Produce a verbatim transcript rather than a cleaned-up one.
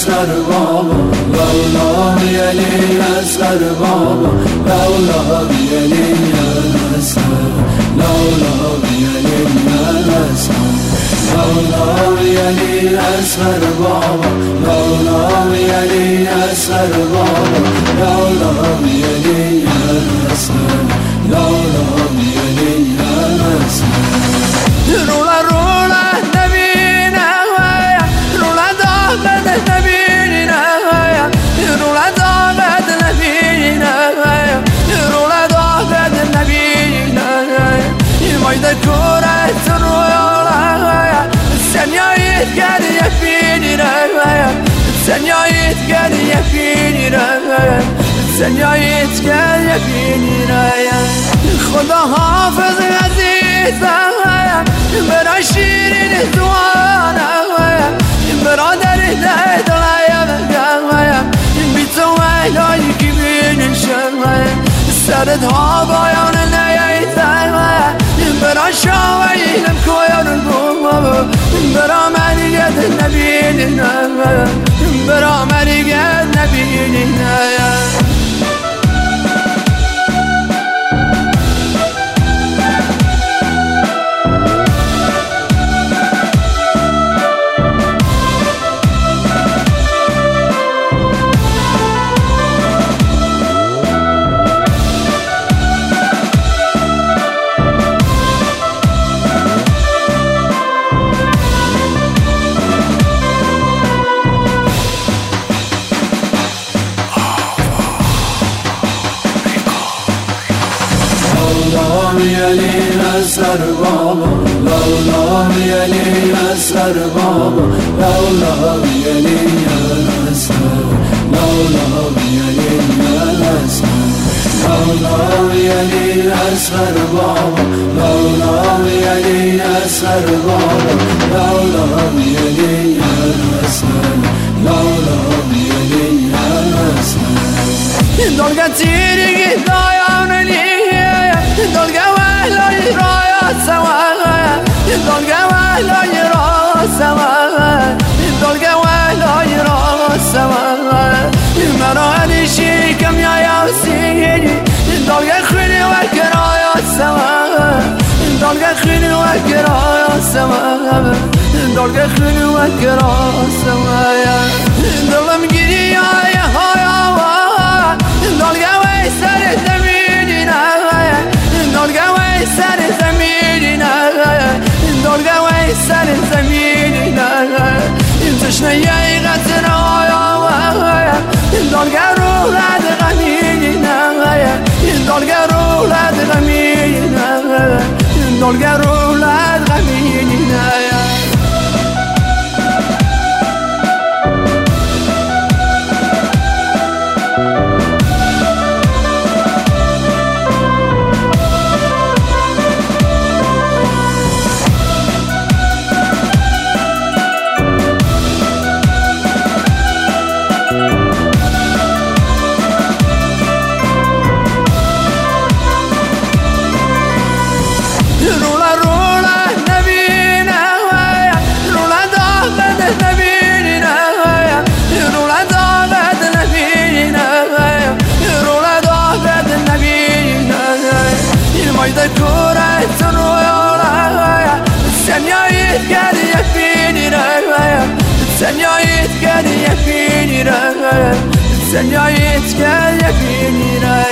اصغر بابا لولا علی اصغر بابا لولا علی اصغر لولا علی اصغر لولا علی اصغر بابا لولا علی اصغر بابا لولا علی اصغر لولا علی اصغر رولا رولا نبينا رولا ضاقت نبينا رولا ضاقت نبينا رولا ضاقت نبينا مايدا كورة رولا السنيايت قال يفينينا السنيايت قال يفينينا السنيايت قال يفينينا خدا حافظ عزيزا برا شیرین دوانم برادر دلایم دلایم بی تو ویلایی که بینشم سرت ها بایان نیایتم برا شاویلم کویان بوم برا منیت نبینیم برا منیت نبینیم علی اصغر بابا لولا علی اصغر بابا لولا علی اصغر لولا علی اصغر لولا علی اصغر بابا لولا علی اصغر بابا لولا علی اصغر لولا علی اصغر دلگا تیرگی دایانلی دلگا وحلای رایات سوا دلگا وحلای رایات سوا دلگا وحلای رایات سوا مرا علی شیکم یا یاسینی دلگا خیلی وکرایات سوا دلگا خیلی وکرایات سوا دلگا خیلی وکرایات سوا دلم گیری یا یا دلگا وی سر زمینی دلگا وی سر زمینی دلگا وی سر زمینی تشنه یای قطر آیا دلگا رو لد غمینی دلگا رو لد غمینی دلگا رو لد غمینی مايدا كورة رولا السنيايت قال يفينينا السنيايت قال يفينينا السنيايت قال يفينينا